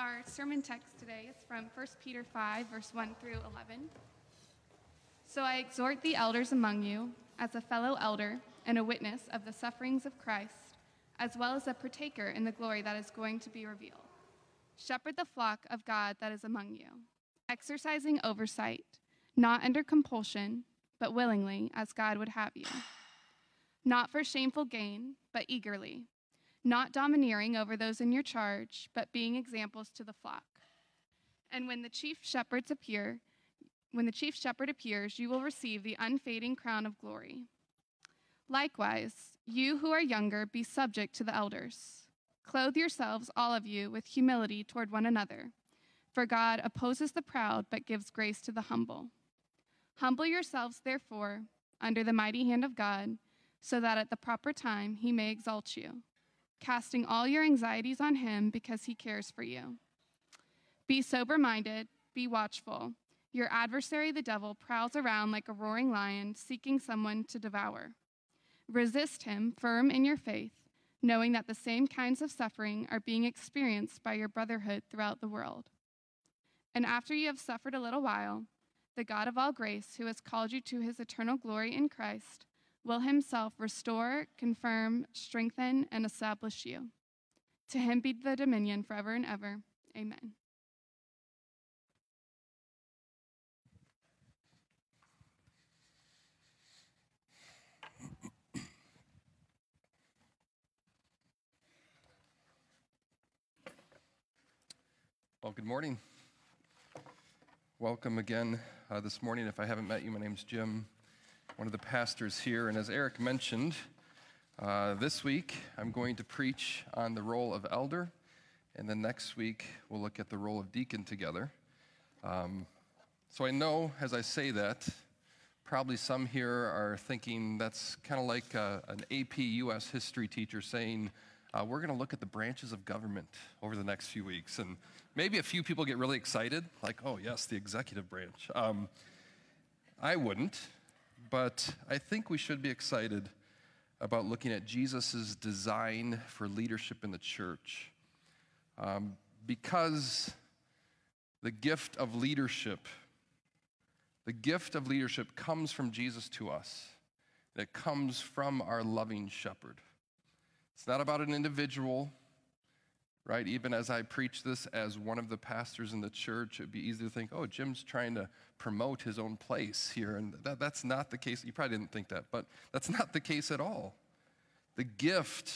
Our sermon text today is from 1 Peter 5, verse 1 through 11. So I exhort the elders among you, as a fellow elder and a witness of the sufferings of Christ, as well as a partaker in the glory that is going to be revealed. Shepherd the flock of God that is among you, exercising oversight, not under compulsion, but willingly, as God would have you. Not for shameful gain, but eagerly, not domineering over those in your charge, but being examples to the flock. And when the chief shepherd appears, you will receive the unfading crown of glory. Likewise, you who are younger, be subject to the elders. Clothe yourselves, all of you, with humility toward one another. For God opposes the proud, but gives grace to the humble. Humble yourselves, therefore, under the mighty hand of God, so that at the proper time he may exalt you, casting all your anxieties on him because he cares for you. Be sober-minded, be watchful. Your adversary, the devil, prowls around like a roaring lion, seeking someone to devour. Resist him, firm in your faith, knowing that the same kinds of suffering are being experienced by your brotherhood throughout the world. And after you have suffered a little while, the God of all grace, who has called you to his eternal glory in Christ, will himself restore, confirm, strengthen, and establish you. To him be the dominion forever and ever. Amen. Well, good morning. Welcome again this morning. If I haven't met you, my name's Jim, one of the pastors here. And as Eric mentioned, this week I'm going to preach on the role of elder, and then next week we'll look at the role of deacon together. So I know as I say that, probably some here are thinking that's kind of like an AP US history teacher saying, we're going to look at the branches of government over the next few weeks. And maybe a few people get really excited, like, oh, yes, the executive branch. I wouldn't, but I think we should be excited about looking at Jesus' design for leadership in the church. Because the gift of leadership comes from Jesus to us. And it comes from our loving shepherd. It's not about an individual, right? Even as I preach this as one of the pastors in the church, it'd be easy to think, oh, Jim's trying to promote his own place here. And that's not the case. You probably didn't think that, but that's not the case at all. The gift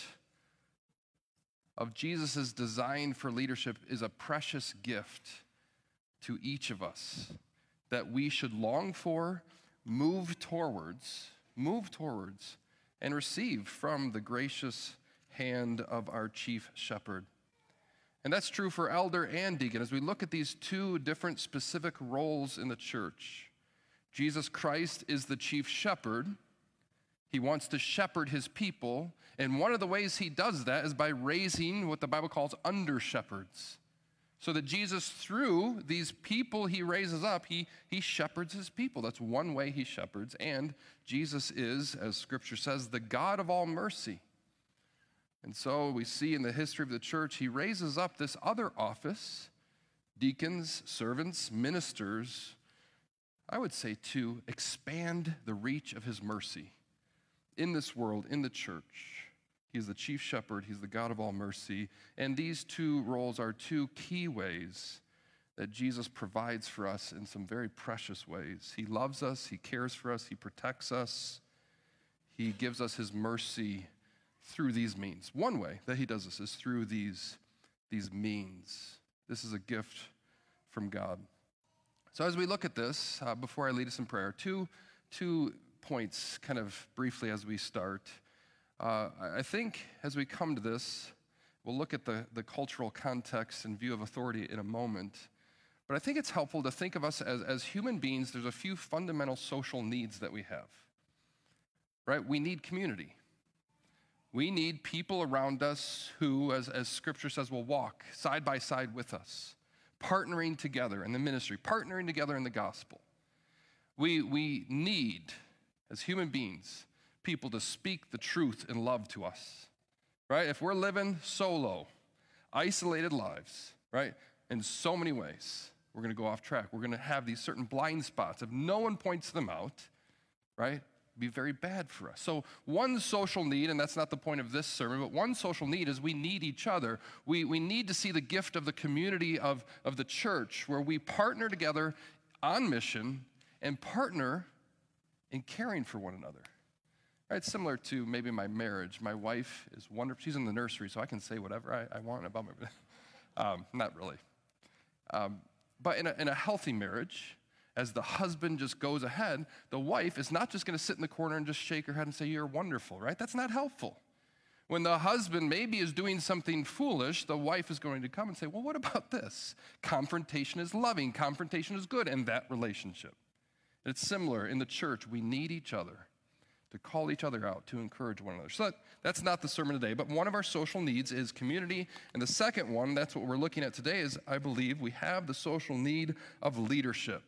of Jesus' design for leadership is a precious gift to each of us that we should long for, move towards, and receive from the gracious hand of our chief shepherd. And that's true for elder and deacon. As we look at these two different specific roles in the church, Jesus Christ is the chief shepherd. He wants to shepherd his people, and one of the ways he does that is by raising what the Bible calls under-shepherds. So that Jesus, through these people he raises up, he shepherds his people. That's one way he shepherds. And Jesus is, as Scripture says, the God of all mercy. And so we see in the history of the church, he raises up this other office, deacons, servants, ministers, I would say to expand the reach of his mercy in this world, in the church. He's the chief shepherd, he's the God of all mercy. And these two roles are two key ways that Jesus provides for us in some very precious ways. He loves us, he cares for us, he protects us, he gives us his mercy through these means. One way that he does this is through these means. This is a gift from God. So as we look at this, before I lead us in prayer, two points kind of briefly as we start. I think as we come to this, we'll look at the cultural context and view of authority in a moment. But I think it's helpful to think of us as human beings. There's a few fundamental social needs that we have, right? We need community. We need people around us who, as Scripture says, will walk side by side with us, partnering together in the ministry, partnering together in the gospel. We need, as human beings, people to speak the truth in love to us, right? If we're living solo, isolated lives, right? in so many ways. We're going to go off track. We're going to have these certain blind spots. If no one points them out, right, it'd be very bad for us. So one social need, and that's not the point of this sermon, but one social need is we need each other. We need to see the gift of the community of the church, where we partner together on mission and partner in caring for one another. Right, similar to maybe my marriage. My wife is wonderful. She's in the nursery, so I can say whatever I want about my not really. But in a healthy marriage, as the husband just goes ahead, the wife is not just going to sit in the corner and just shake her head and say, "You're wonderful," right? That's not helpful. When the husband maybe is doing something foolish, the wife is going to come and say, "Well, what about this?" Confrontation is loving. Confrontation is good in that relationship. It's similar in the church. We need each other to call each other out, to encourage one another. So that's not the sermon today, but one of our social needs is community. And the second one, that's what we're looking at today, is I believe we have the social need of leadership.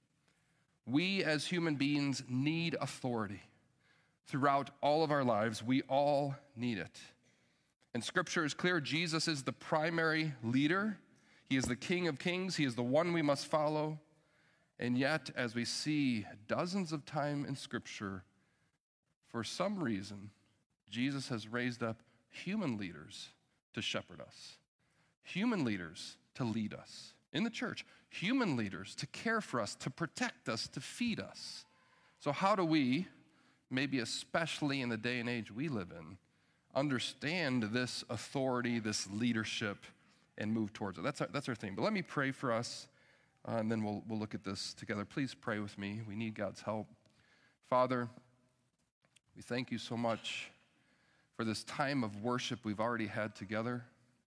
We as human beings need authority. Throughout all of our lives, we all need it. And Scripture is clear. Jesus is the primary leader. He is the King of Kings. He is the one we must follow. And yet, as we see dozens of times in Scripture, for some reason, Jesus has raised up human leaders to shepherd us, human leaders to lead us in the church, human leaders to care for us, to protect us, to feed us. So how do we, maybe especially in the day and age we live in, understand this authority, this leadership, and move towards it? That's our theme. But let me pray for us, and then we'll look at this together. Please pray with me. We need God's help. Father, we thank you so much for this time of worship we've already had together.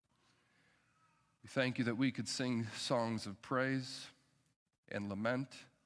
We thank you that we could sing songs of praise and lament,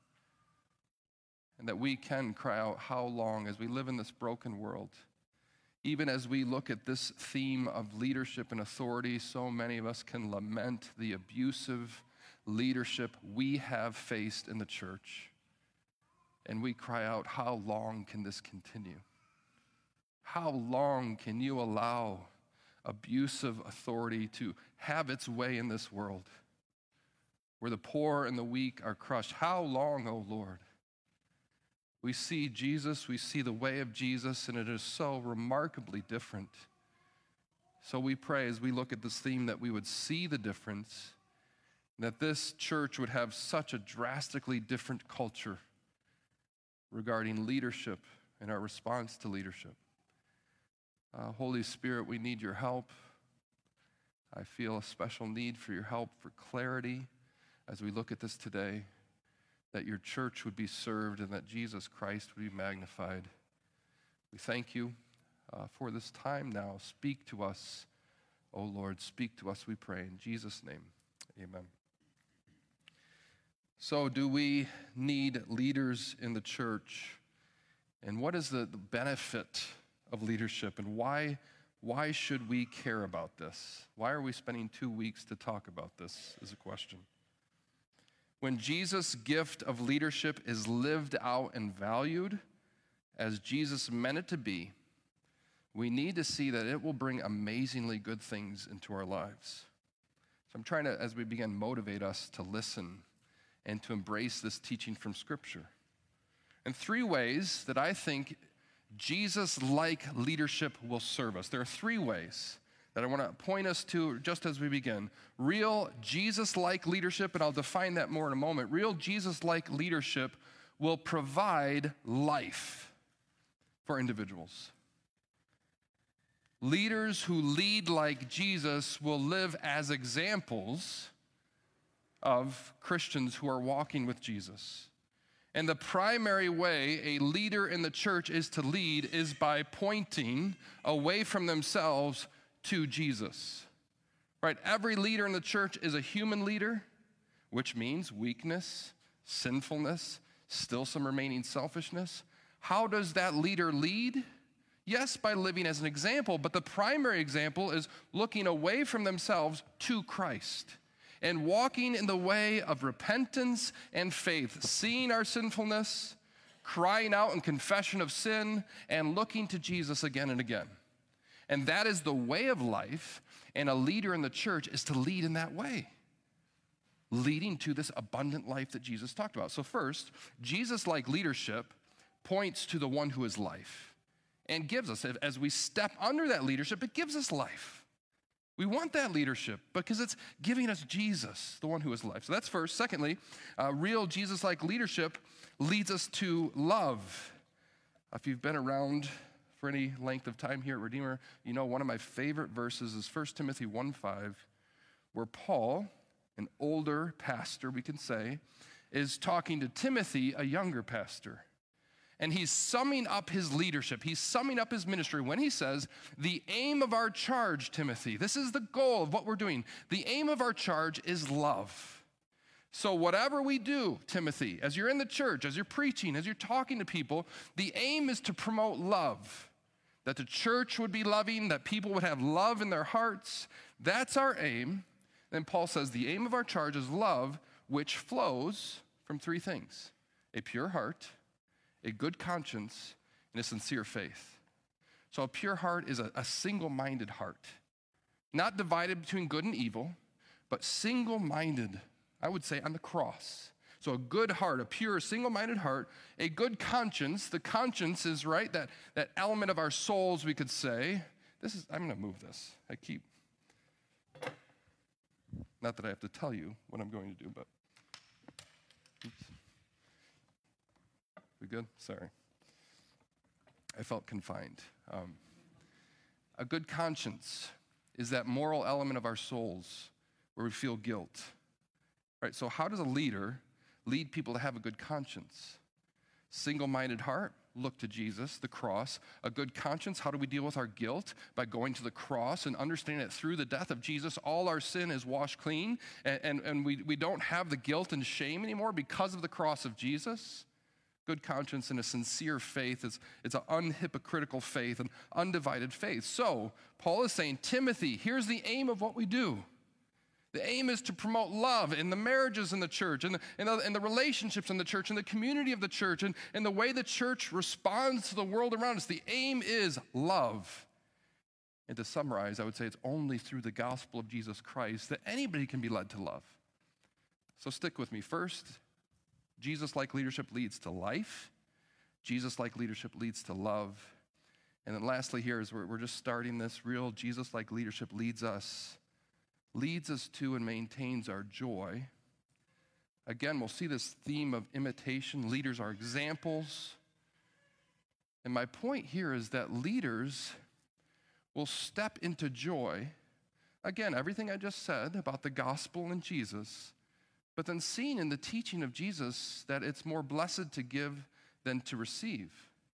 and that we can cry out, "How long?" as we live in this broken world. Even as we look at this theme of leadership and authority, so many of us can lament the abusive leadership we have faced in the church. And we cry out, "How long can this continue? How long can you allow abusive authority to have its way in this world where the poor and the weak are crushed? How long, O Lord?" We see Jesus, we see the way of Jesus, and it is so remarkably different. So we pray as we look at this theme that we would see the difference, and that this church would have such a drastically different culture regarding leadership and our response to leadership. Holy Spirit, we need your help. I feel a special need for your help, for clarity as we look at this today, that your church would be served and that Jesus Christ would be magnified. We thank you for this time now. Speak to us, O Lord. Speak to us, we pray. In Jesus' name, amen. So do we need leaders in the church? And what is the benefit of leadership, and why should we care about this? Why are we spending 2 weeks to talk about this is a question. When Jesus' gift of leadership is lived out and valued as Jesus meant it to be, we need to see that it will bring amazingly good things into our lives. So I'm trying to, as we begin, motivate us to listen and to embrace this teaching from Scripture. And 3 ways that I think Jesus-like leadership will serve us. There are 3 ways that I want to point us to just as we begin. Real Jesus-like leadership, and I'll define that more in a moment. Real Jesus-like leadership will provide life for individuals. Leaders who lead like Jesus will live as examples of Christians who are walking with Jesus. And the primary way a leader in the church is to lead is by pointing away from themselves to Jesus. Right? Every leader in the church is a human leader, which means weakness, sinfulness, still some remaining selfishness. How does that leader lead? Yes, by living as an example, but the primary example is looking away from themselves to Christ and walking in the way of repentance and faith, seeing our sinfulness, crying out in confession of sin, and looking to Jesus again and again. And that is the way of life, and a leader in the church is to lead in that way. leading to this abundant life that Jesus talked about. So first, Jesus-like leadership points to the one who is life and gives us, as we step under that leadership, it gives us life. We want that leadership because it's giving us Jesus, the one who is life. So that's first. Secondly, real Jesus-like leadership leads us to love. If you've been around for any length of time here at Redeemer, you know one of my favorite verses is 1 Timothy 1:5, where Paul, an older pastor, we can say, is talking to Timothy, a younger pastor. And he's summing up his leadership. He's summing up his ministry when he says, the aim of our charge, Timothy, this is the goal of what we're doing. The aim of our charge is love. So whatever we do, Timothy, as you're in the church, as you're preaching, as you're talking to people, the aim is to promote love. That the church would be loving, that people would have love in their hearts. That's our aim. Then Paul says the aim of our charge is love, which flows from three things: a pure heart, a good conscience, and a sincere faith. So a pure heart is a single-minded heart, not divided between good and evil, but single-minded, I would say, on the cross. So a good heart, a pure, single-minded heart, a good conscience. The conscience is, right, that element of our souls, we could say. I'm going to move this. Not that I have to tell you what I'm going to do, but, oops. We good? Sorry. I felt confined. A good conscience is that moral element of our souls where we feel guilt. Right? So how does a leader lead people to have a good conscience? Single-minded heart, look to Jesus, the cross. A good conscience, how do we deal with our guilt? By going to the cross and understanding that through the death of Jesus, all our sin is washed clean, and we don't have the guilt and shame anymore because of the cross of Jesus. Good conscience and a sincere faith it's an unhypocritical faith, an undivided faith. So Paul is saying, Timothy, here's the aim of what we do. The aim is to promote love in the marriages in the church, and the relationships in the church, and the community of the church, and the way the church responds to the world around us. The aim is love. And to summarize, I would say it's only through the gospel of Jesus Christ that anybody can be led to love. So stick with me. First, Jesus-like leadership leads to life. Jesus-like leadership leads to love. And then lastly here, as we're just starting this, real Jesus-like leadership leads us to and maintains our joy. Again, we'll see this theme of imitation. Leaders are examples. And my point here is that leaders will step into joy. Again, everything I just said about the gospel and Jesus, but then seeing in the teaching of Jesus that it's more blessed to give than to receive.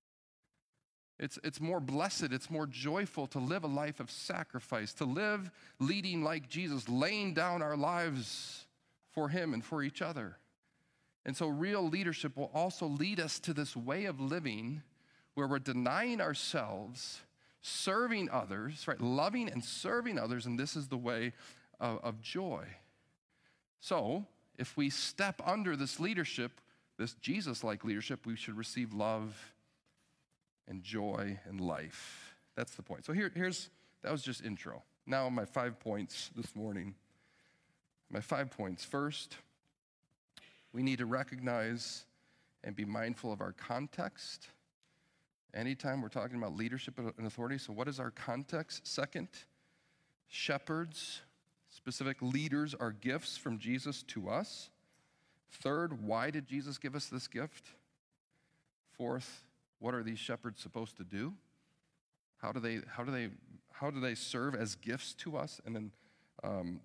It's more blessed, it's more joyful to live a life of sacrifice, to live leading like Jesus, laying down our lives for him and for each other. And so real leadership will also lead us to this way of living where we're denying ourselves, serving others, right? Loving and serving others, and this is the way of joy. So, if we step under this leadership, this Jesus-like leadership, we should receive love and joy and life. That's the point. So that was just intro. Now my 5 points this morning. My 5 points. First, we need to recognize and be mindful of our context. Anytime we're talking about leadership and authority, so what is our context? Second, shepherds, specific leaders are gifts from Jesus to us. Third, why did Jesus give us this gift? Fourth, what are these shepherds supposed to do? How do they serve as gifts to us? And then am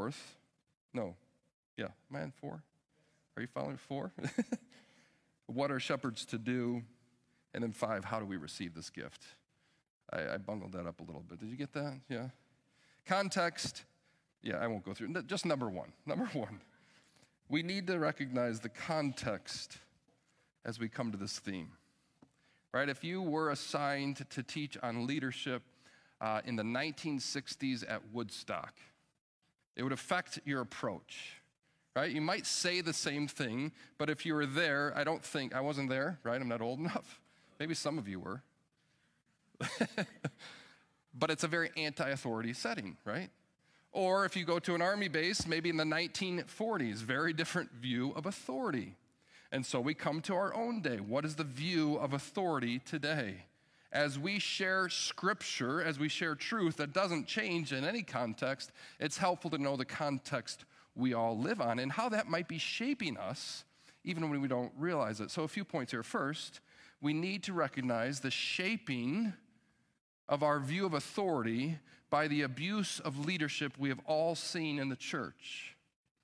I on 4? Are you following 4? What are shepherds to do? And then 5, how do we receive this gift? I bungled that up a little bit. Did you get that? Yeah. Context. Yeah, I won't go through. Just number one. Number one, we need to recognize the context as we come to this theme. Right? If you were assigned to teach on leadership in the 1960s at Woodstock, it would affect your approach. Right? You might say the same thing, but if you were there, I wasn't there, right? I'm not old enough. Maybe some of you were. But it's a very anti-authority setting, right? Or if you go to an army base, maybe in the 1940s, very different view of authority. And so we come to our own day. What is the view of authority today? As we share scripture, as we share truth that doesn't change in any context, it's helpful to know the context we all live on and how that might be shaping us even when we don't realize it. So a few points here. First, we need to recognize the shaping of our view of authority by the abuse of leadership we have all seen in the church.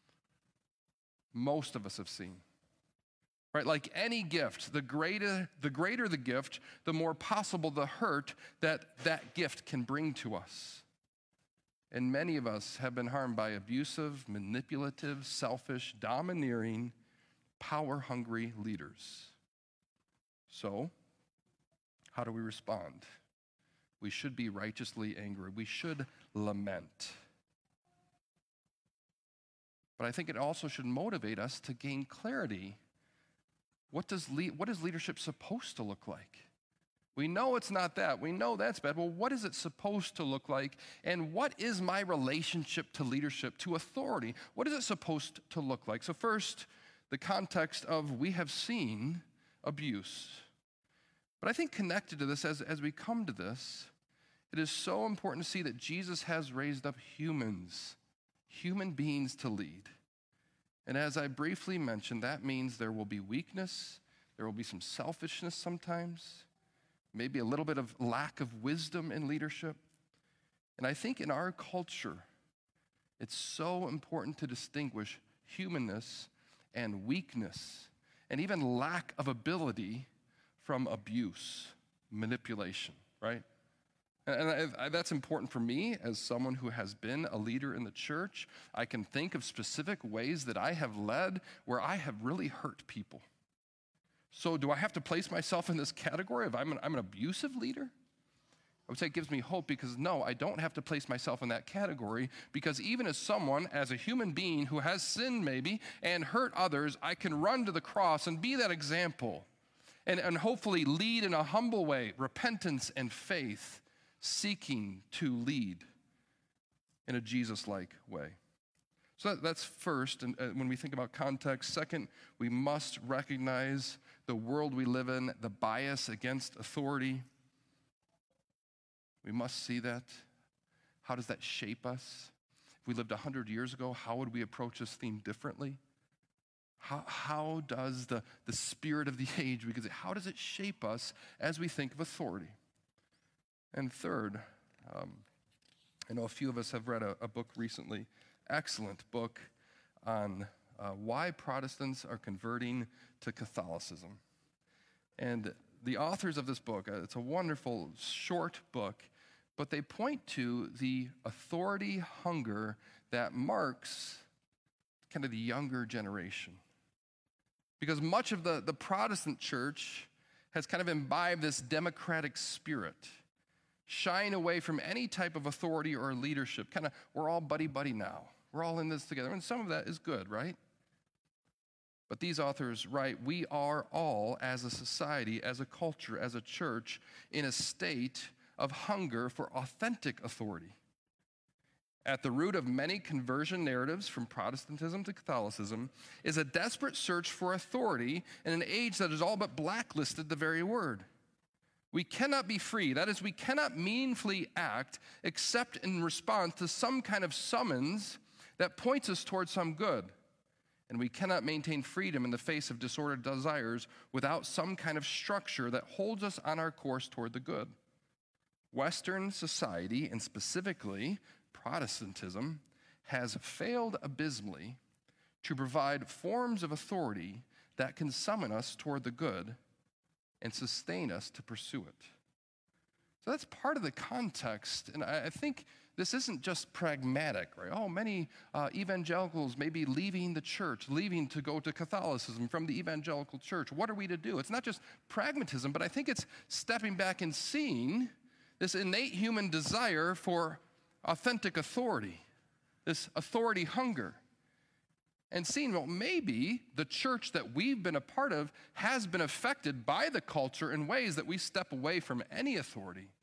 Most of us have seen. Right? Like any gift, the greater the gift, the more possible the hurt that gift can bring to us. And many of us have been harmed by abusive, manipulative, selfish, domineering, power-hungry leaders. So, how do we respond? We should be righteously angry. We should lament. But I think it also should motivate us to gain clarity. What is leadership supposed to look like? We know it's not that. We know that's bad. Well, what is it supposed to look like? And what is my relationship to leadership, to authority? What is it supposed to look like? So first, the context of we have seen abuse. But I think connected to this, as we come to this, it is so important to see that Jesus has raised up human beings to lead. And as I briefly mentioned, that means there will be weakness, there will be some selfishness sometimes, maybe a little bit of lack of wisdom in leadership. And I think in our culture, it's so important to distinguish humanness and weakness, and even lack of ability from abuse, manipulation, right? And that's important for me as someone who has been a leader in the church. I can think of specific ways that I have led where I have really hurt people. So do I have to place myself in this category of I'm an abusive leader? I would say it gives me hope because no, I don't have to place myself in that category, because even as someone, as a human being who has sinned maybe and hurt others, I can run to the cross and be that example and hopefully lead in a humble way, repentance and faith, seeking to lead in a Jesus-like way. So that's first, and when we think about context. Second, we must recognize the world we live in, the bias against authority. We must see that. How does that shape us? If we lived 100 years ago, how would we approach this theme differently? How does the spirit of the age, because how does it shape us as we think of authority? And third, I know a few of us have read a book recently, excellent book on why Protestants are converting to Catholicism. And the authors of this book, it's a wonderful short book, but they point to the authority hunger that marks kind of the younger generation. Because much of the Protestant church has kind of imbibed this democratic spirit, shying away from any type of authority or leadership. Kind of, we're all buddy-buddy now. We're all in this together. And some of that is good, right? But these authors write, we are all, as a society, as a culture, as a church, in a state of hunger for authentic authority. At the root of many conversion narratives from Protestantism to Catholicism is a desperate search for authority in an age that has all but blacklisted the very word. We cannot be free. That is, we cannot meaningfully act except in response to some kind of summons that points us towards some good. And we cannot maintain freedom in the face of disordered desires without some kind of structure that holds us on our course toward the good. Western society, and specifically Protestantism, has failed abysmally to provide forms of authority that can summon us toward the good and sustain us to pursue it. So that's part of the context, and I think this isn't just pragmatic, right? Oh, many evangelicals may be leaving the church, leaving to go to Catholicism from the evangelical church. What are we to do? It's not just pragmatism, but I think it's stepping back and seeing this innate human desire for authentic authority, this authority hunger, and seeing, well, maybe the church that we've been a part of has been affected by the culture in ways that we step away from any authority.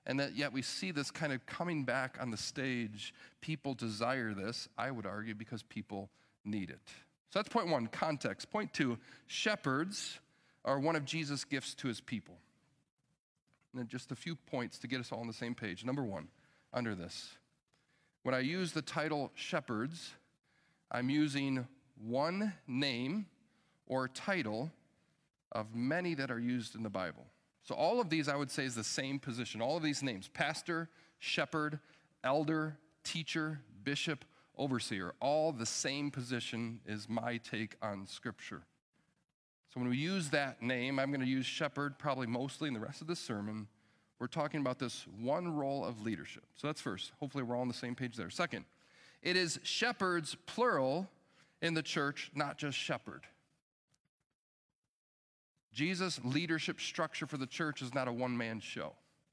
And that yet we see this kind of coming back on the stage. People desire this, I would argue, because people need it. So that's point one, context. Point two, shepherds are one of Jesus' gifts to his people. And then just a few points to get us all on the same page. Number one, under this. When I use the title shepherds, I'm using one name or title of many that are used in the Bible. So all of these, I would say, is the same position. All of these names, pastor, shepherd, elder, teacher, bishop, overseer, all the same position is my take on Scripture. So when we use that name, I'm going to use shepherd probably mostly in the rest of the sermon. We're talking about this one role of leadership. So that's first. Hopefully we're all on the same page there. Second, it is shepherds, plural, in the church, not just shepherd. Jesus' leadership structure for the church is not a one-man show.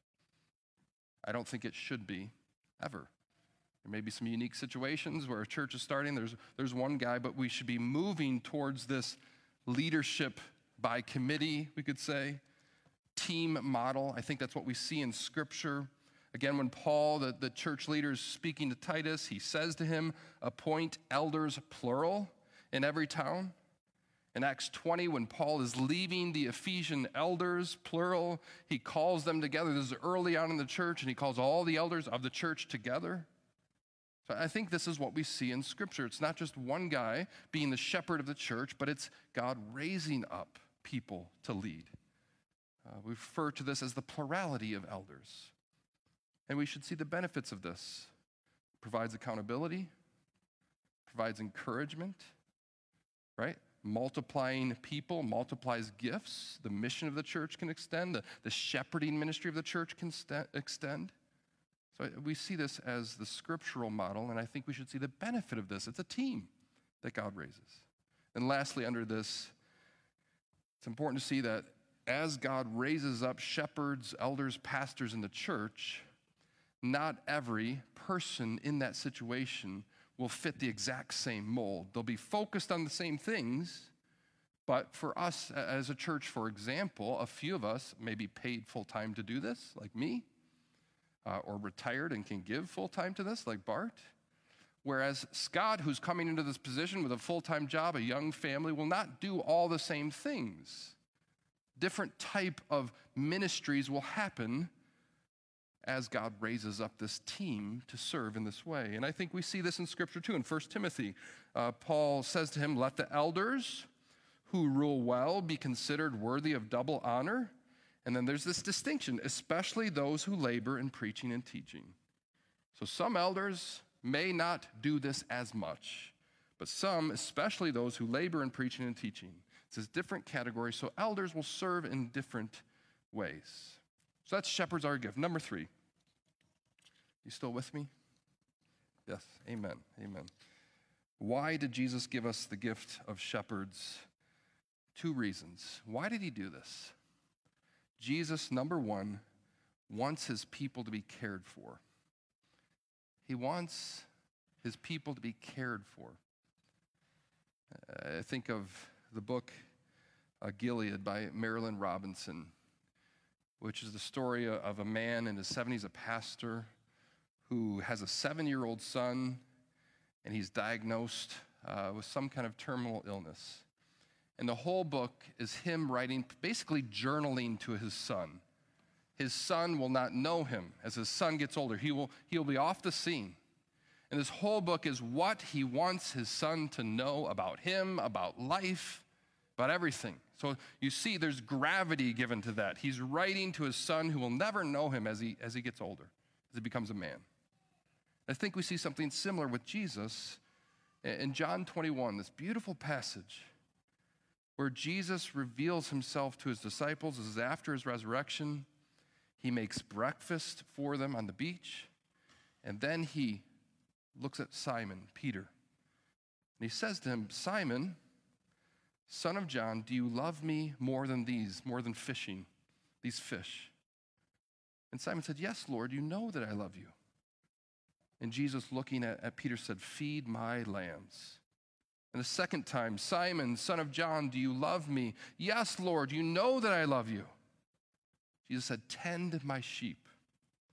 I don't think it should be, ever. There may be some unique situations where a church is starting, there's one guy, but we should be moving towards this leadership by committee, we could say, team model. I think that's what we see in Scripture. Again, when Paul, the church leader, is speaking to Titus, he says to him, appoint elders, plural, in every town. In Acts 20, when Paul is leaving the Ephesian elders, plural, he calls them together. This is early on in the church, and he calls all the elders of the church together. So I think this is what we see in Scripture. It's not just one guy being the shepherd of the church, but it's God raising up people to lead. We refer to this as the plurality of elders. And we should see the benefits of this. It provides accountability, provides encouragement, right? Multiplying people multiplies gifts. The mission of the church can extend. The shepherding ministry of the church can extend. So we see this as the scriptural model, and I think we should see the benefit of this. It's a team that God raises. And lastly, under this, it's important to see that as God raises up shepherds, elders, pastors in the church, not every person in that situation will fit the exact same mold. They'll be focused on the same things, but for us as a church, for example, a few of us may be paid full-time to do this, like me, or retired and can give full-time to this, like Bart. Whereas Scott, who's coming into this position with a full-time job, a young family, will not do all the same things. Different type of ministries will happen as God raises up this team to serve in this way. And I think we see this in Scripture too. In 1 Timothy, Paul says to him, let the elders who rule well be considered worthy of double honor. And then there's this distinction, especially those who labor in preaching and teaching. So some elders may not do this as much, but some, especially those who labor in preaching and teaching. It's this different category, so elders will serve in different ways. So that's shepherds our gift. Number 3. You still with me? Yes, amen, amen. Why did Jesus give us the gift of shepherds? 2 reasons. Why did he do this? Jesus, number 1, wants his people to be cared for. He wants his people to be cared for. I think of the book Gilead by Marilyn Robinson, which is the story of a man in his 70s, a pastor, who has a 7-year-old son, and he's diagnosed with some kind of terminal illness. And the whole book is him writing, basically journaling to his son. His son will not know him. As his son gets older, he'll be off the scene. And this whole book is what he wants his son to know about him, about life, about everything. So you see there's gravity given to that. He's writing to his son who will never know him as he gets older, as he becomes a man. I think we see something similar with Jesus in John 21, this beautiful passage where Jesus reveals himself to his disciples. This is after his resurrection. He makes breakfast for them on the beach, and then he looks at Simon, Peter, and he says to him, Simon, son of John, do you love me more than fishing, these fish? And Simon said, yes, Lord, you know that I love you. And Jesus, looking at Peter, said, feed my lambs. And the second time, Simon, son of John, do you love me? Yes, Lord, you know that I love you. Jesus said, tend my sheep.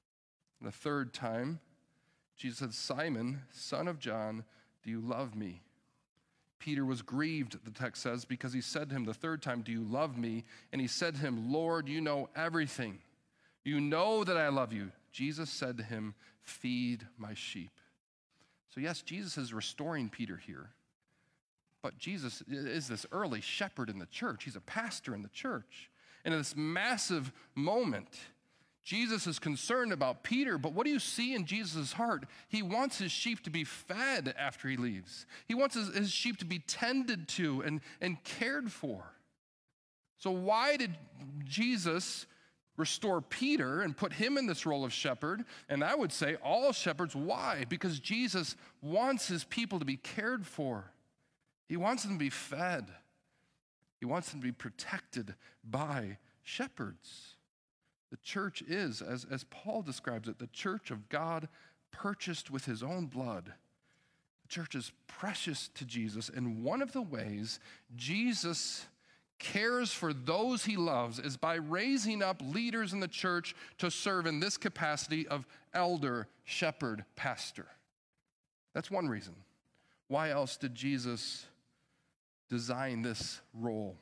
And the third time, Jesus said, Simon, son of John, do you love me? Peter was grieved, the text says, because he said to him the third time, do you love me? And he said to him, Lord, you know everything. You know that I love you. Jesus said to him, feed my sheep. So yes, Jesus is restoring Peter here. But Jesus is this early shepherd in the church. He's a pastor in the church. And in this massive moment, Jesus is concerned about Peter, but what do you see in Jesus' heart? He wants his sheep to be fed after he leaves. He wants his sheep to be tended to and cared for. So why did Jesus restore Peter and put him in this role of shepherd? And I would say all shepherds. Why? Because Jesus wants his people to be cared for. He wants them to be fed. He wants them to be protected by shepherds. The church is, as Paul describes it, the church of God purchased with his own blood. The church is precious to Jesus, and one of the ways Jesus cares for those he loves is by raising up leaders in the church to serve in this capacity of elder, shepherd, pastor. That's one reason. Why else did Jesus design this role?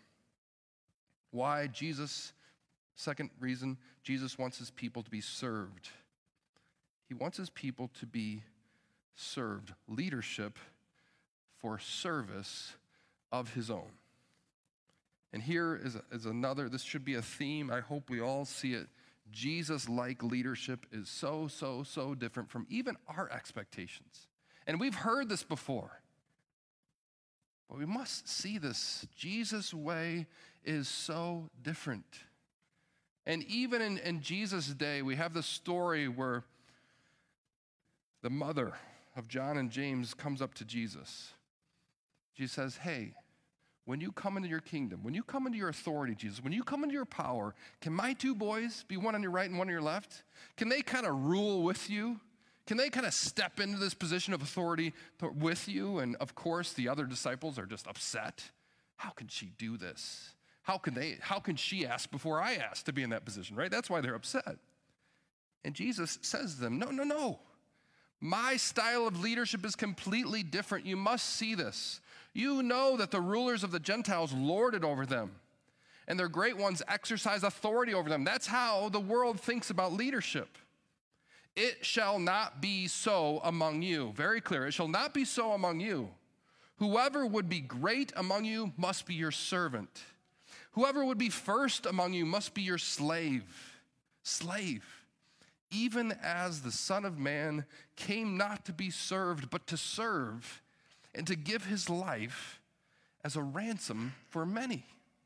Why Jesus? Second reason, Jesus wants his people to be served. He wants his people to be served. Leadership for service of his own. And here is another, this should be a theme. I hope we all see it. Jesus-like leadership is so different from even our expectations. And we've heard this before. But we must see this. Jesus' way is so different. And even in Jesus' day, we have this story where the mother of John and James comes up to Jesus. She says, hey, when you come into your kingdom, when you come into your authority, Jesus, when you come into your power, can my two boys be one on your right and one on your left? Can they kind of rule with you? Can they kind of step into this position of authority with you? And of course, the other disciples are just upset. How can she do this? How can she ask before I ask to be in that position, right? That's why they're upset. And Jesus says to them, no. My style of leadership is completely different. You must see this. You know that the rulers of the Gentiles lord it over them, and their great ones exercise authority over them. That's how the world thinks about leadership. It shall not be so among you. Very clear. It shall not be so among you. Whoever would be great among you must be your servant. Whoever would be first among you must be your slave. Slave. Even as the Son of Man came not to be served, but to serve and to give his life as a ransom for many.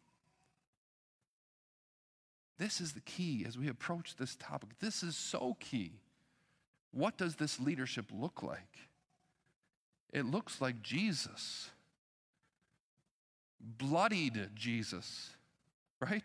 This is the key as we approach this topic. This is so key. What does this leadership look like? It looks like Jesus. Bloodied Jesus, right?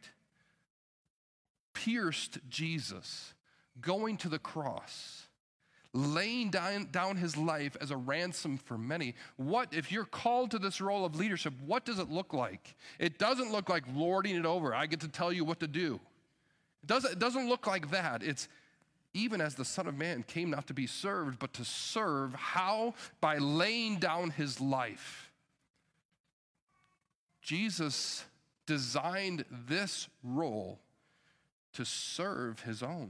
Pierced Jesus, going to the cross, laying down his life as a ransom for many. What, if you're called to this role of leadership, what does it look like? It doesn't look like lording it over. I get to tell you what to do. It doesn't look like that. It's even as the Son of Man came not to be served, but to serve. How? By laying down his life. Jesus designed this role to serve his own.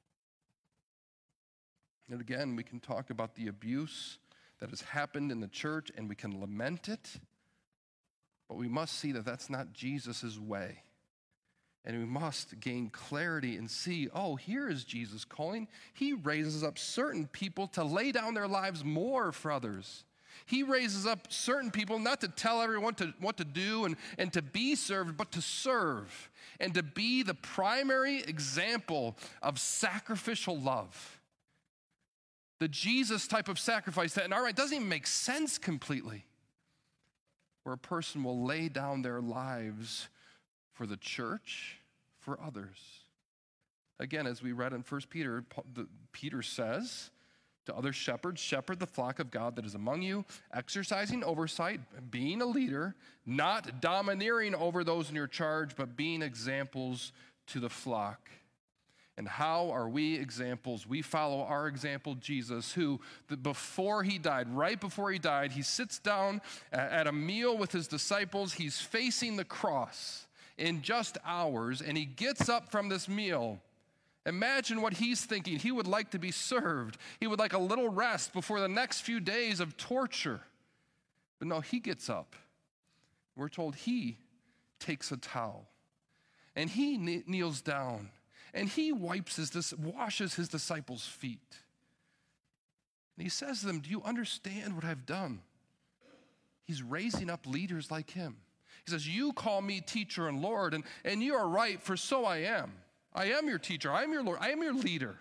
And again, we can talk about the abuse that has happened in the church, and we can lament it, but we must see that that's not Jesus' way. And we must gain clarity and see, oh, here is Jesus calling. He raises up certain people to lay down their lives more for others. He raises up certain people not to tell everyone what to do and to be served, but to serve and to be the primary example of sacrificial love. The Jesus type of sacrifice that in our right doesn't even make sense completely, where a person will lay down their lives for the church, for others. Again, as we read in 1 Peter, Peter says to other shepherds, shepherd the flock of God that is among you, exercising oversight, being a leader, not domineering over those in your charge, but being examples to the flock. And how are we examples? We follow our example, Jesus, who before he died, right before he died, he sits down at a meal with his disciples. He's facing the cross in just hours, and he gets up from this meal. Imagine what he's thinking. He would like to be served. He would like a little rest before the next few days of torture. But no, he gets up. We're told he takes a towel, and he kneels down, and he washes his disciples' feet. And he says to them, do you understand what I've done? He's raising up leaders like him. He says, you call me teacher and Lord, and you are right, for so I am. I am your teacher, I am your Lord, I am your leader.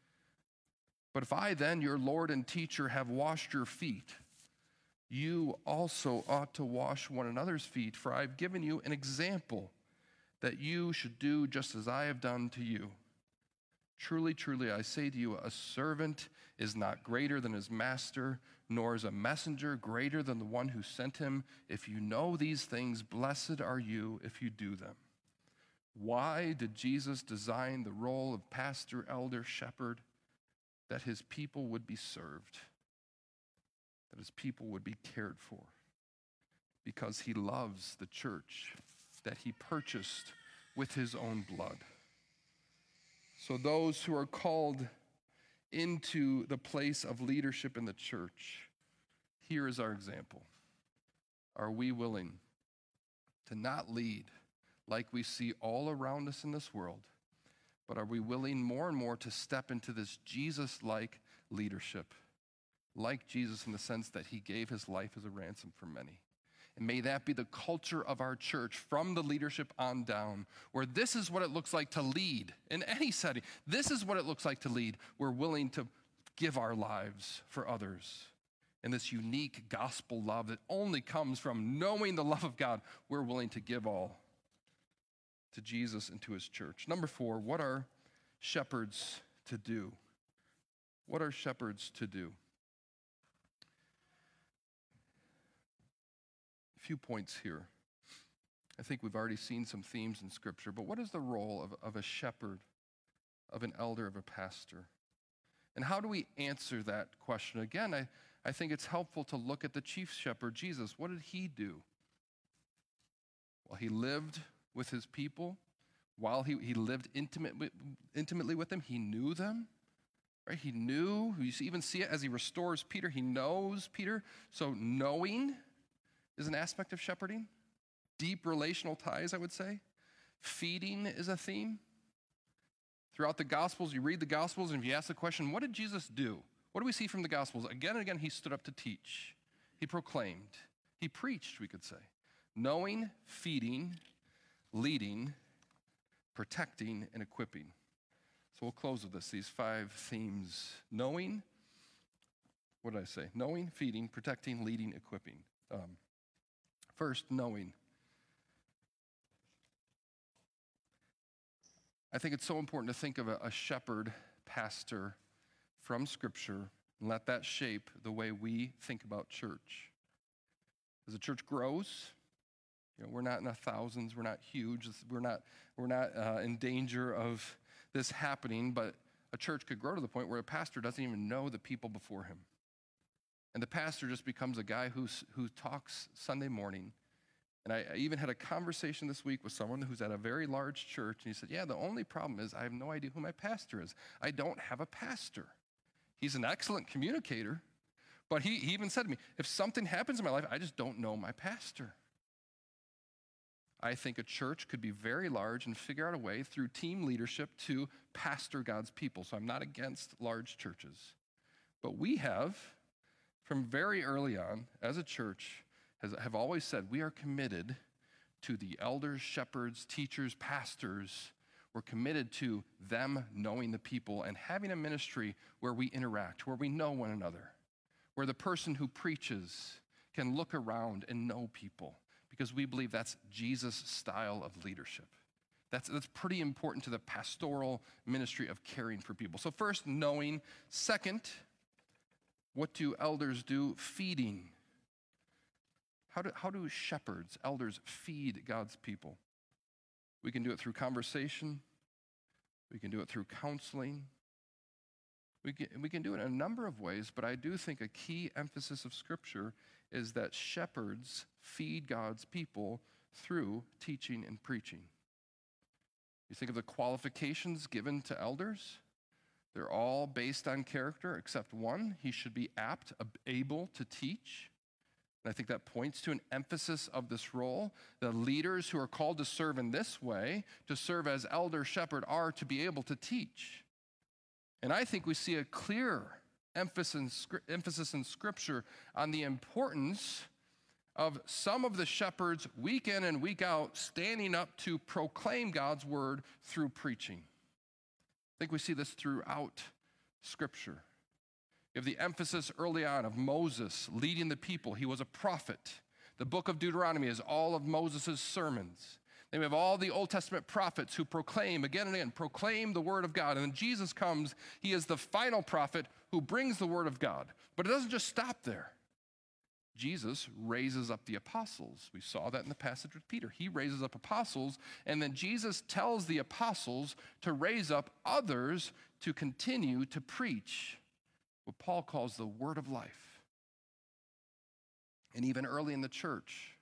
But if I then, your Lord and teacher, have washed your feet, you also ought to wash one another's feet, for I've given you an example that you should do just as I have done to you. Truly, truly, I say to you, a servant is not greater than his master, nor is a messenger greater than the one who sent him. If you know these things, blessed are you if you do them. Why did Jesus design the role of pastor, elder, shepherd? That his people would be served, that his people would be cared for, because he loves the church that he purchased with his own blood. So those who are called into the place of leadership in the church, here is our example. Are we willing to not lead like we see all around us in this world, but are we willing more and more to step into this Jesus-like leadership, like Jesus in the sense that he gave his life as a ransom for many? And may that be the culture of our church from the leadership on down, where this is what it looks like to lead in any setting. This is what it looks like to lead. We're willing to give our lives for others. And this unique gospel love that only comes from knowing the love of God, we're willing to give all to Jesus and to his church. Number 4, what are shepherds to do? What are shepherds to do? A few points here. I think we've already seen some themes in Scripture, but what is the role of a shepherd, of an elder, of a pastor? And how do we answer that question? Again, I think it's helpful to look at the chief shepherd, Jesus. What did he do? Well, he lived with his people. While he lived intimately with them, he knew them. Right? He knew. You even see it as he restores Peter. He knows Peter. So knowing is an aspect of shepherding. Deep relational ties, I would say. Feeding is a theme. Throughout the Gospels, you read the Gospels, and if you ask the question, what did Jesus do? What do we see from the Gospels? Again and again, he stood up to teach. He proclaimed. He preached, we could say. Knowing, feeding, leading, protecting, and equipping. So we'll close with this, these 5 themes. Knowing, what did I say? Knowing, feeding, protecting, leading, equipping. First, knowing. I think it's so important to think of a shepherd, pastor from Scripture, and let that shape the way we think about church. As the church grows, we're not in the thousands, we're not huge, we're not in danger of this happening, but a church could grow to the point where a pastor doesn't even know the people before him. And the pastor just becomes a guy who talks Sunday morning. And I even had a conversation this week with someone who's at a very large church, and he said, yeah, the only problem is I have no idea who my pastor is. I don't have a pastor. He's an excellent communicator, but he even said to me, if something happens in my life, I just don't know my pastor. I think a church could be very large and figure out a way through team leadership to pastor God's people. So I'm not against large churches. But we have, from very early on, as a church, have always said we are committed to the elders, shepherds, teachers, pastors. We're committed to them knowing the people and having a ministry where we interact, where we know one another, where the person who preaches can look around and know people, because we believe that's Jesus' style of leadership. That's pretty important to the pastoral ministry of caring for people. So first, knowing. Second, what do elders do? Feeding. How do shepherds, elders, feed God's people? We can do it through conversation. We can do it through counseling. We can do it in a number of ways, but I do think a key emphasis of Scripture is that shepherds feed God's people through teaching and preaching. You think of the qualifications given to elders, they're all based on character except one. He should be apt, able to teach. And I think that points to an emphasis of this role. The leaders who are called to serve in this way, to serve as elder shepherd, are to be able to teach. And I think we see a clear emphasis in Scripture on the importance of some of the shepherds week in and week out standing up to proclaim God's word through preaching. I think we see this throughout Scripture. You have the emphasis early on of Moses leading the people. He was a prophet. The book of Deuteronomy is all of Moses' sermons. Then we have all the Old Testament prophets who proclaim again and again, proclaim the word of God. And then Jesus comes, he is the final prophet who brings the word of God. But it doesn't just stop there. Jesus raises up the apostles. We saw that in the passage with Peter. He raises up apostles, and then Jesus tells the apostles to raise up others to continue to preach what Paul calls the word of life. And even early in the church,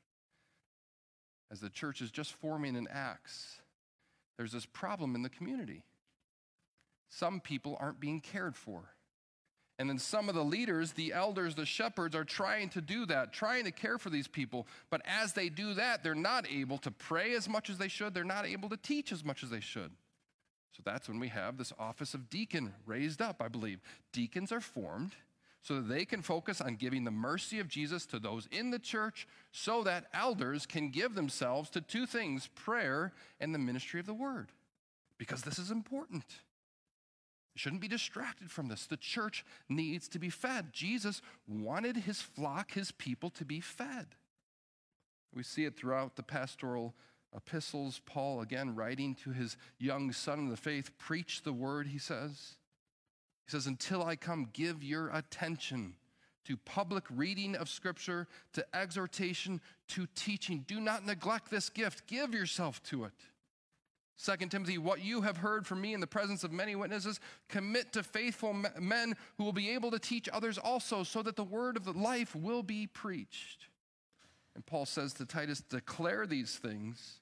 as the church is just forming in Acts, there's this problem in the community. Some people aren't being cared for. And then some of the leaders, the elders, the shepherds, are trying to do that, trying to care for these people. But as they do that, they're not able to pray as much as they should. They're not able to teach as much as they should. So that's when we have this office of deacon raised up, I believe. Deacons are formed so that they can focus on giving the mercy of Jesus to those in the church so that elders can give themselves to two things, prayer and the ministry of the word. Because this is important. Shouldn't be distracted from this. The church needs to be fed. Jesus wanted his flock, his people, to be fed. We see it throughout the pastoral epistles. Paul, again, writing to his young son in the faith, preach the word, he says. He says, until I come, give your attention to public reading of Scripture, to exhortation, to teaching. Do not neglect this gift. Give yourself to it. 2 Timothy, what you have heard from me in the presence of many witnesses, commit to faithful men who will be able to teach others also, so that the word of the life will be preached. And Paul says to Titus, declare these things,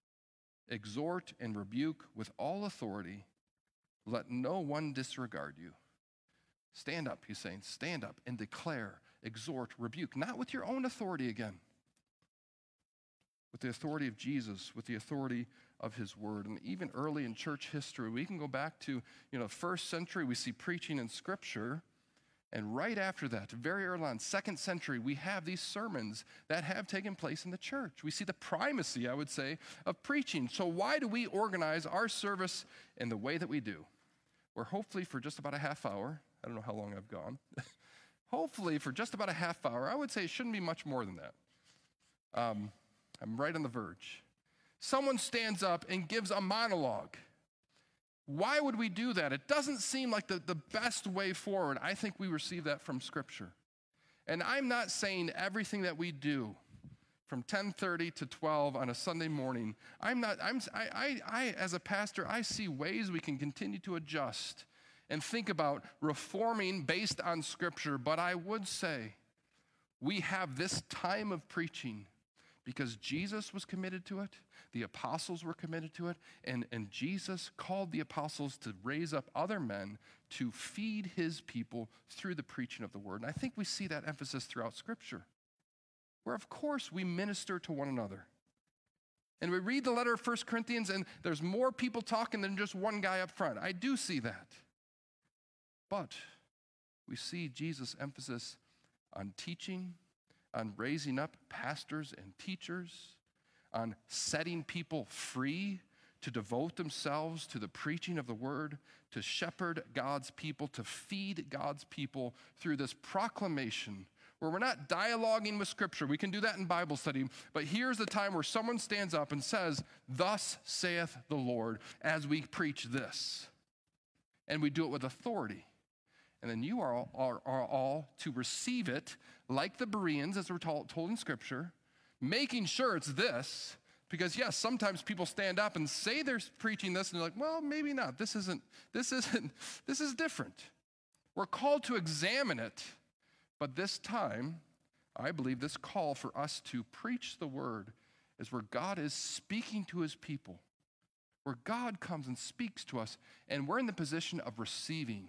exhort and rebuke with all authority. Let no one disregard you. Stand up, he's saying, stand up and declare, exhort, rebuke, not with your own authority again, with the authority of Jesus, with the authority of his word. And even early in church history, we can go back to, first century, we see preaching in Scripture. And right after that, very early on, second century, we have these sermons that have taken place in the church. We see the primacy, I would say, of preaching. So why do we organize our service in the way that we do? Where hopefully for just about a half hour, I don't know how long I've gone, hopefully for just about a half hour, I would say it shouldn't be much more than that. I'm right on the verge. Someone stands up and gives a monologue. Why would we do that? It doesn't seem like the best way forward. I think we receive that from Scripture. And I'm not saying everything that we do from 10:30 to 12 on a Sunday morning, I as a pastor, I see ways we can continue to adjust and think about reforming based on Scripture. But I would say we have this time of preaching because Jesus was committed to it, the apostles were committed to it, and Jesus called the apostles to raise up other men to feed his people through the preaching of the word. And I think we see that emphasis throughout Scripture, where of course we minister to one another. And we read the letter of 1 Corinthians, and there's more people talking than just one guy up front. I do see that. But we see Jesus' emphasis on teaching, on raising up pastors and teachers, on setting people free to devote themselves to the preaching of the word, to shepherd God's people, to feed God's people through this proclamation where we're not dialoguing with Scripture. We can do that in Bible study, but here's the time where someone stands up and says, "Thus saith the Lord," as we preach this. And we do it with authority. And then you are all to receive it like the Bereans, as we're told in Scripture, making sure it's this, Because yes, sometimes people stand up and say they're preaching this and they're like, well, maybe not. This is different. We're called to examine it. But this time, I believe this call for us to preach the word is where God is speaking to his people, where God comes and speaks to us, and we're in the position of receiving,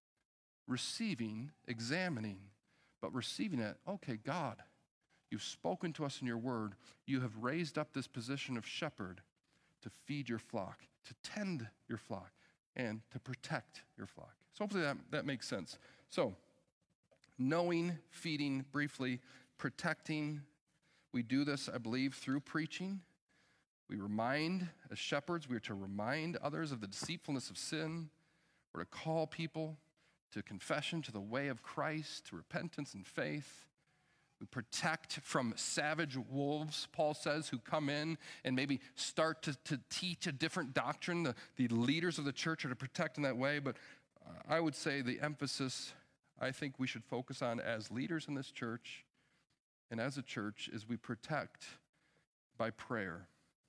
examining, but receiving it. Okay, God, you've spoken to us in your word. You have raised up this position of shepherd to feed your flock, to tend your flock, and to protect your flock. So hopefully that makes sense. So, knowing, feeding, briefly, protecting. We do this, I believe, through preaching. We remind, as shepherds, we are to remind others of the deceitfulness of sin. We're to call people to confession, to the way of Christ, to repentance and faith. We protect from savage wolves, Paul says, who come in and maybe start to teach a different doctrine. The leaders of the church are to protect in that way, but I would say the emphasis I think we should focus on as leaders in this church and as a church is we protect by prayer.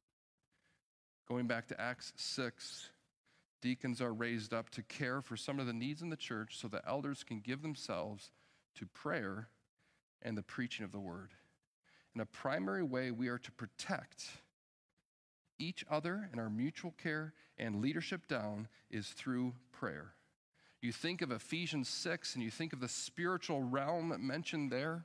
Going back to Acts 6, deacons are raised up to care for some of the needs in the church so the elders can give themselves to prayer and the preaching of the word. In a primary way, we are to protect each other in our mutual care and leadership down is through prayer. You think of Ephesians 6 and you think of the spiritual realm mentioned there.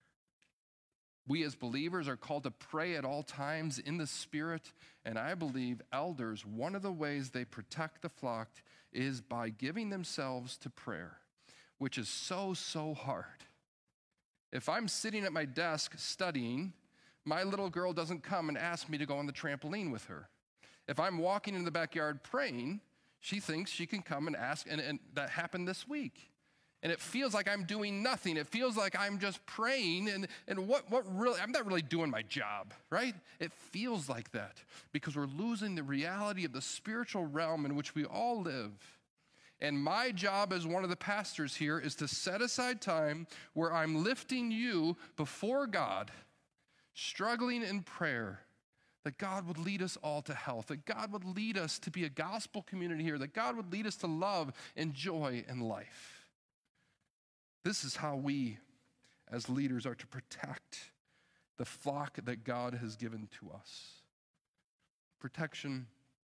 We as believers are called to pray at all times in the Spirit, and I believe elders, one of the ways they protect the flock is by giving themselves to prayer, which is so hard. If I'm sitting at my desk studying, my little girl doesn't come and ask me to go on the trampoline with her. If I'm walking in the backyard praying, she thinks she can come and ask, and that happened this week. And it feels like I'm doing nothing. It feels like I'm just praying, and what really, I'm not really doing my job, right? It feels like that because we're losing the reality of the spiritual realm in which we all live. And my job as one of the pastors here is to set aside time where I'm lifting you before God, struggling in prayer, that God would lead us all to health, that God would lead us to be a gospel community here, that God would lead us to love and joy and life. This is how we, as leaders, are to protect the flock that God has given to us. Protection,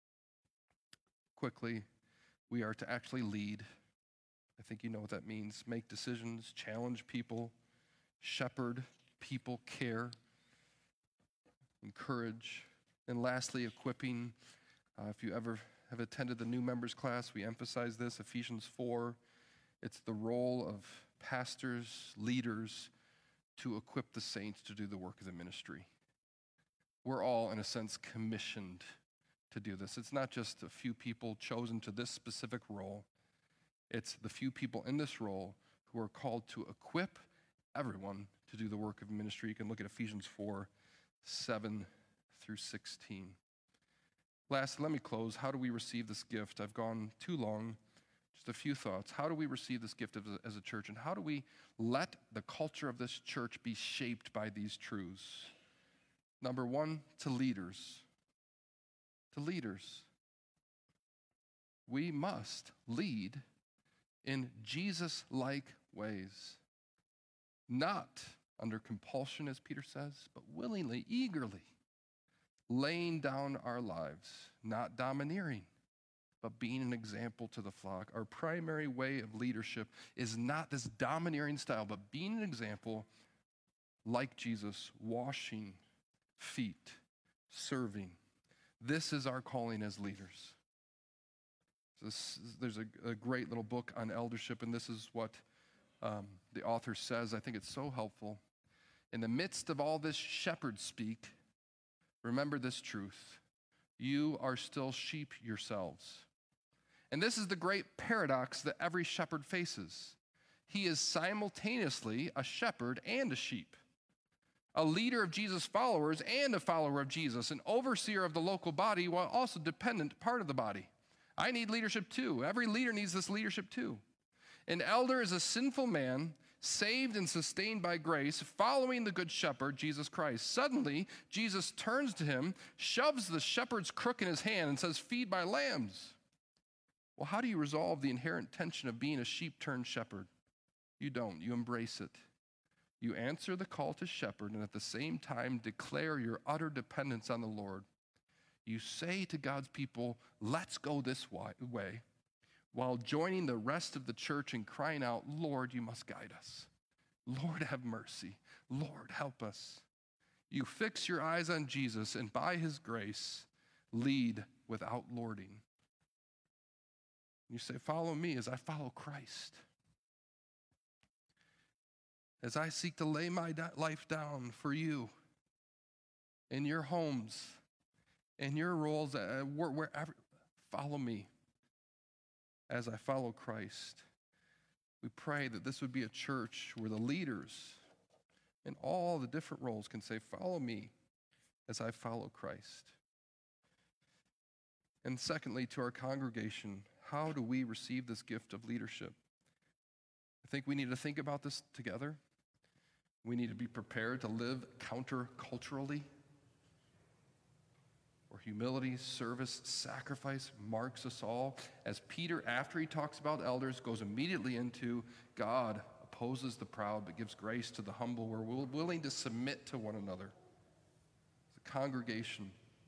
quickly, we are to actually lead. I think you know what that means. Make decisions, challenge people, shepherd people, care, encourage, and lastly, equipping. If you ever have attended the new members class, we emphasize this, Ephesians 4. It's the role of pastors, leaders, to equip the saints to do the work of the ministry. We're all, in a sense, commissioned to do this. It's not just a few people chosen to this specific role. It's the few people in this role who are called to equip everyone to do the work of ministry. You can look at Ephesians 4, 7 through 16. Lastly, let me close. How do we receive this gift? I've gone too long. Just a few thoughts. How do we receive this gift as a church? And how do we let the culture of this church be shaped by these truths? Number one, to leaders. To leaders. We must lead in Jesus-like ways. Not under compulsion, as Peter says, but willingly, eagerly, laying down our lives, not domineering, but being an example to the flock. Our primary way of leadership is not this domineering style, but being an example like Jesus, washing feet, serving. This is our calling as leaders. There's a great little book on eldership, and this is what the author says. I think it's so helpful. In the midst of all this shepherd speak, remember this truth. You are still sheep yourselves. And this is the great paradox that every shepherd faces. He is simultaneously a shepherd and a sheep, a leader of Jesus' followers and a follower of Jesus, an overseer of the local body while also dependent part of the body. I need leadership too. Every leader needs this leadership too. An elder is a sinful man saved and sustained by grace, following the good shepherd, Jesus Christ. Suddenly, Jesus turns to him, shoves the shepherd's crook in his hand, and says, "Feed my lambs." Well, how do you resolve the inherent tension of being a sheep turned shepherd? You don't. You embrace it. You answer the call to shepherd and at the same time declare your utter dependence on the Lord. You say to God's people, "Let's go this way," while joining the rest of the church in crying out, "Lord, you must guide us. Lord, have mercy. Lord, help us." You fix your eyes on Jesus and by his grace, lead without lording. You say, "Follow me as I follow Christ. As I seek to lay my life down for you in your homes, in your roles, wherever, follow me as I follow Christ." We pray that this would be a church where the leaders in all the different roles can say, "Follow me as I follow Christ." And secondly, to our congregation, how do we receive this gift of leadership? I think we need to think about this together. We need to be prepared to live counterculturally, where humility, service, sacrifice marks us all. As Peter, after he talks about elders, goes immediately into God opposes the proud but gives grace to the humble. We're willing to submit to one another. As a congregation,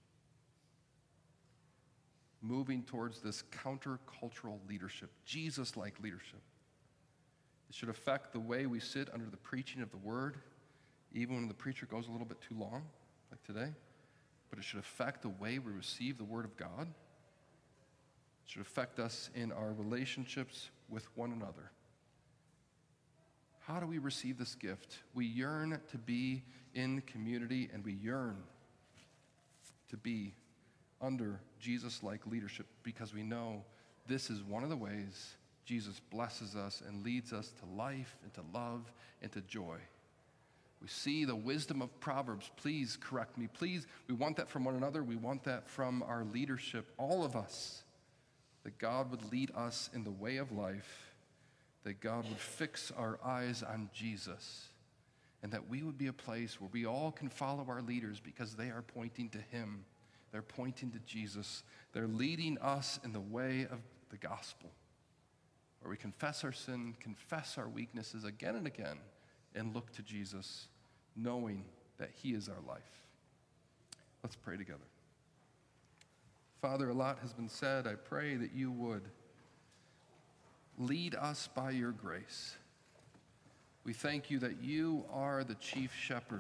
moving towards this countercultural leadership, Jesus-like leadership. It should affect the way we sit under the preaching of the word, even when the preacher goes a little bit too long, like today. But it should affect the way we receive the word of God. It should affect us in our relationships with one another. How do we receive this gift? We yearn to be in community, and we yearn to be under Jesus-like leadership because we know this is one of the ways Jesus blesses us and leads us to life and to love and to joy. We see the wisdom of Proverbs. Please correct me. Please, we want that from one another. We want that from our leadership, all of us, that God would lead us in the way of life, that God would fix our eyes on Jesus, and that we would be a place where we all can follow our leaders because they are pointing to him. They're pointing to Jesus. They're leading us in the way of the gospel, where we confess our sin, confess our weaknesses again and again, and look to Jesus, knowing that he is our life. Let's pray together. Father, a lot has been said. I pray that you would lead us by your grace. We thank you that you are the chief shepherd.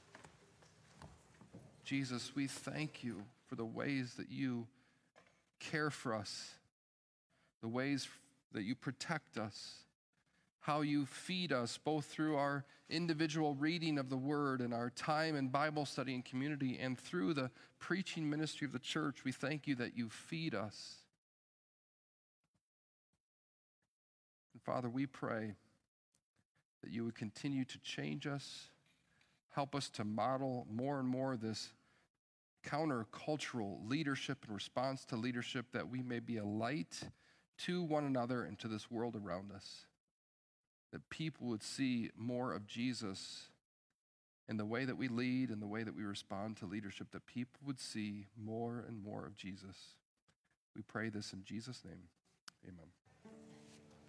Jesus, we thank you for the ways that you care for us, the ways that you protect us, how you feed us both through our individual reading of the word and our time in Bible study and community and through the preaching ministry of the church. We thank you that you feed us. And Father, we pray that you would continue to change us, help us to model more and more this countercultural leadership and response to leadership, that we may be a light to one another and to this world around us, that people would see more of Jesus in the way that we lead and the way that we respond to leadership, that people would see more and more of Jesus. We pray this in Jesus' name. Amen.